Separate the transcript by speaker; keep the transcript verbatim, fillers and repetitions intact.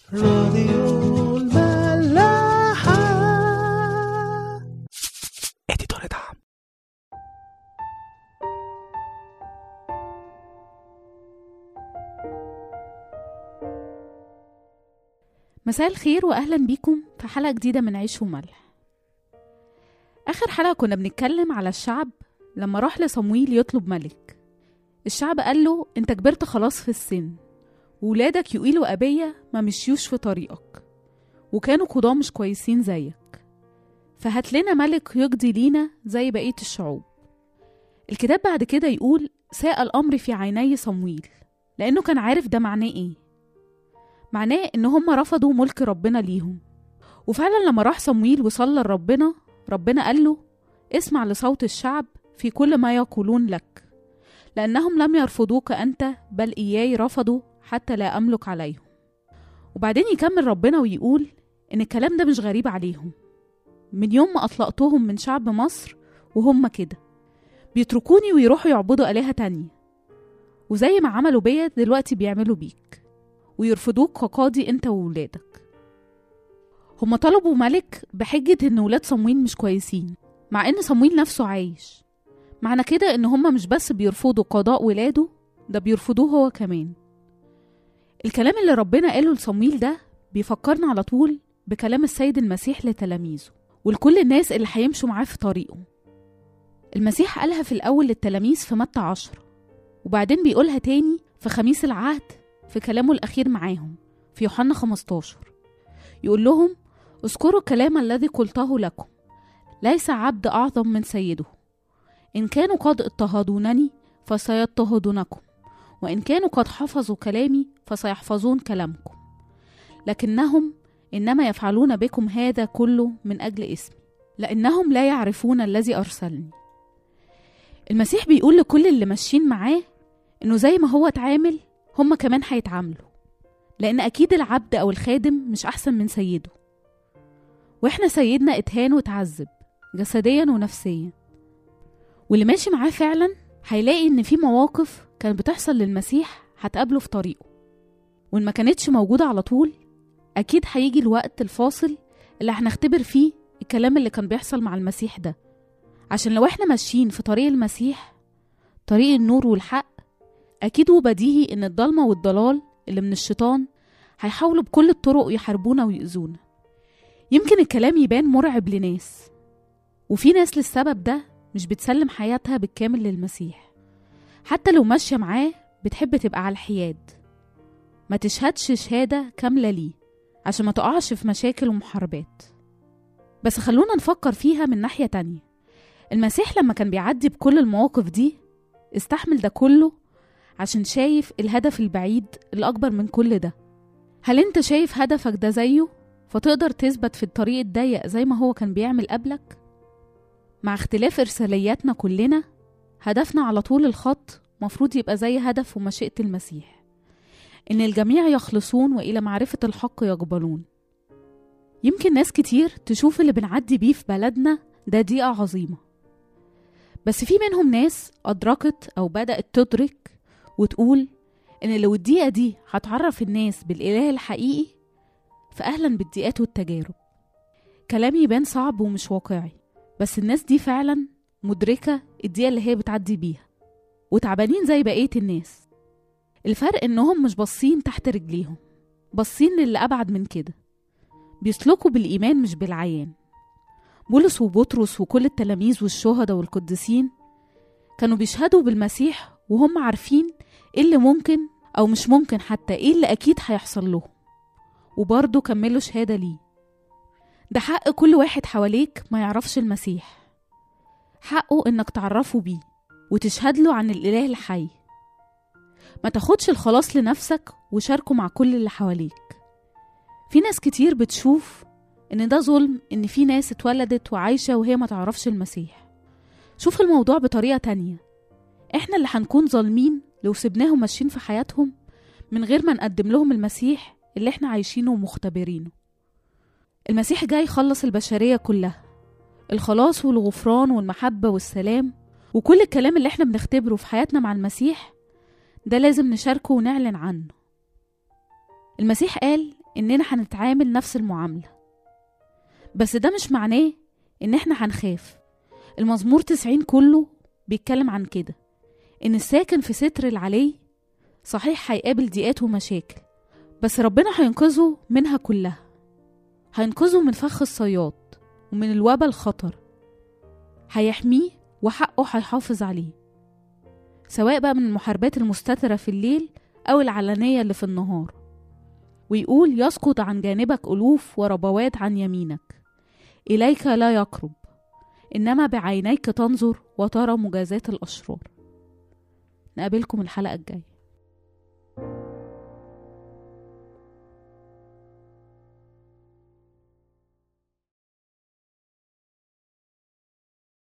Speaker 1: راديو الملاحة. اديتور دعم.
Speaker 2: مساء الخير واهلا بيكم في حلقة جديدة من عيش وملح. اخر حلقة كنا بنتكلم على الشعب لما راح لصمويل يطلب ملك. الشعب قال له انت كبرت خلاص في السن، وولادك يقيل وأبية ما مشيوش في طريقك، وكانوا قضاة مش كويسين زيك، فهات لنا ملك يقضي لينا زي بقية الشعوب. الكتاب بعد كده يقول ساء الأمر في عيني صمويل، لأنه كان عارف ده معناه إيه. معناه إن هم رفضوا ملك ربنا ليهم. وفعلا لما راح صمويل وصلى لربنا، ربنا قال له اسمع لصوت الشعب في كل ما يقولون لك، لأنهم لم يرفضوك أنت بل إياي رفضوا حتى لا أملك عليهم. وبعدين يكمل ربنا ويقول إن الكلام ده مش غريب عليهم. من يوم ما أطلقتهم من شعب مصر وهم كده بيتركوني ويروحوا يعبدوا آلهة تانية، وزي ما عملوا بيا دلوقتي بيعملوا بيك، ويرفضوك كقاضي أنت وولادك. هم طلبوا ملك بحجة إن ولاد صمويل مش كويسين، مع إن صمويل نفسه عايش. معنى كده إن هم مش بس بيرفضوا قضاء ولاده، ده بيرفضوه هو كمان. الكلام اللي ربنا قاله لصمويل ده بيفكرنا على طول بكلام السيد المسيح لتلاميذه ولكل الناس اللي هيمشوا معاه في طريقه. المسيح قالها في الأول للتلاميذ في متى عشرة، وبعدين بيقولها تاني في خميس العهد في كلامه الأخير معاهم في يوحنا خمستاشر. يقول لهم اذكروا الكلام الذي قلته لكم، ليس عبد أعظم من سيده، إن كانوا قد اضطهدونني فسيضطهدونكم، وإن كانوا قد حفظوا كلامي فسيحفظون كلامكم، لكنهم إنما يفعلون بكم هذا كله من أجل اسمي، لأنهم لا يعرفون الذي أرسلني. المسيح بيقول لكل اللي ماشيين معاه إنه زي ما هو اتعامل هم كمان هيتعاملوا، لأن أكيد العبد أو الخادم مش أحسن من سيده. وإحنا سيدنا اتهان وتعذب جسديا ونفسيا، واللي ماشي معاه فعلا هيلاقي إن في مواقف كانت بتحصل للمسيح هتقابله في طريقه، وإن ما كانتش موجودة على طول أكيد هيجي الوقت الفاصل اللي هنختبر فيه الكلام اللي كان بيحصل مع المسيح ده. عشان لو احنا ماشيين في طريق المسيح، طريق النور والحق، أكيد وبديهي إن الضلمة والضلال اللي من الشيطان هيحاولوا بكل الطرق يحاربونا ويؤذونا. يمكن الكلام يبان مرعب لناس، وفي ناس للسبب ده مش بتسلم حياتها بالكامل للمسيح، حتى لو ماشية معاه بتحب تبقى على الحياد، ما تشهدش شهادة كاملة ليه عشان ما تقعش في مشاكل ومحاربات. بس خلونا نفكر فيها من ناحية تانية. المسيح لما كان بيعدي بكل المواقف دي استحمل ده كله عشان شايف الهدف البعيد الأكبر من كل ده. هل انت شايف هدفك ده زيه فتقدر تثبت في الطريق الضيق زي ما هو كان بيعمل قبلك؟ مع اختلاف إرسالياتنا كلنا، هدفنا على طول الخط مفروض يبقى زي هدف ومشيئة المسيح، إن الجميع يخلصون وإلى معرفة الحق يقبلون. يمكن ناس كتير تشوف اللي بنعدي بيه في بلدنا ده ضيقة عظيمة، بس في منهم ناس أدركت أو بدأت تدرك وتقول إن لو الضيقة دي هتعرف الناس بالإله الحقيقي فأهلا بالضيقات والتجارب. كلامي يبان صعب ومش واقعي، بس الناس دي فعلا مدركة الضيقة اللي هي بتعدي بيها وتعبانين زي بقية الناس. الفرق إنهم مش باصين تحت رجليهم، باصين للي أبعد من كده، بيسلكوا بالإيمان مش بالعيان. بولس وبطرس وكل التلاميذ والشهداء والقديسين كانوا بيشهدوا بالمسيح وهم عارفين إيه اللي ممكن أو مش ممكن، حتى إيه اللي أكيد هيحصل لهم، وبرضه كملوا شهادة ليه. ده حق كل واحد حواليك ما يعرفش المسيح، حقه إنك تعرفه بيه وتشهد له عن الإله الحي. ما تاخدش الخلاص لنفسك وشاركه مع كل اللي حواليك. في ناس كتير بتشوف إن ده ظلم، إن في ناس اتولدت وعايشة وهي ما تعرفش المسيح. شوف الموضوع بطريقة تانية، إحنا اللي هنكون ظالمين لو سبناهم ماشيين في حياتهم من غير ما نقدم لهم المسيح اللي إحنا عايشينه ومختبرينه. المسيح جاي يخلص البشرية كلها، الخلاص والغفران والمحبة والسلام وكل الكلام اللي إحنا بنختبره في حياتنا مع المسيح ده لازم نشاركه ونعلن عنه. المسيح قال إننا هنتعامل نفس المعاملة، بس ده مش معناه إن إحنا هنخاف. المزمور تسعين كله بيتكلم عن كده، إن الساكن في ستر العلي صحيح هيقابل ضيقات ومشاكل، بس ربنا هينقذه منها كلها، هينقذه من فخ الصياد ومن الوبا الخطر، هيحميه وحقه هيحافظ عليه، سواء بقى من المحاربات المستترة في الليل أو العلنية اللي في النهار. ويقول يسقط عن جانبك ألوف وربوات عن يمينك، إليك لا يقرب، إنما بعينيك تنظر وترى مجازات الأشرار. نقابلكم الحلقة الجاية.